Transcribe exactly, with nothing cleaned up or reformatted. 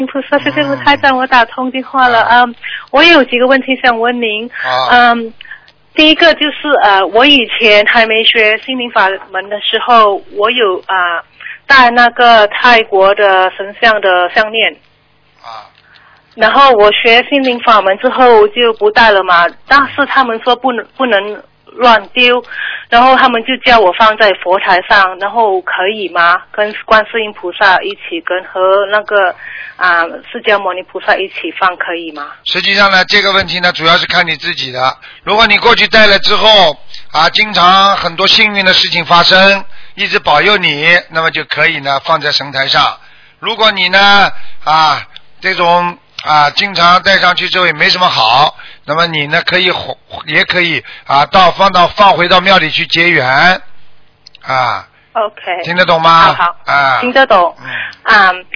菩萨，谢谢卢台长，我打通电话了。嗯，我有几个问题想问您。 啊、 嗯，第一个就是呃，我以前还没学心灵法门的时候，我有啊、呃、戴那个泰国的神像的项链。 啊。 然后我学心灵法门之后就不戴了嘛，但是他们说不能不能乱丢，然后他们就叫我放在佛台上，然后可以吗？跟观世音菩萨一起，跟和那个啊释迦牟尼菩萨一起放可以吗？ 实际上呢，这个问题呢，主要是看你自己的。如果你过去戴了之后啊，经常很多幸运的事情发生，一直保佑你，那么就可以呢放在神台上。如果你呢啊这种啊经常戴上去之后也没什么好，那么你呢可以也可以啊到放到放回到庙里去结缘啊。 OK。 听得懂吗？ 好好， 啊， 听得懂。 嗯。 啊。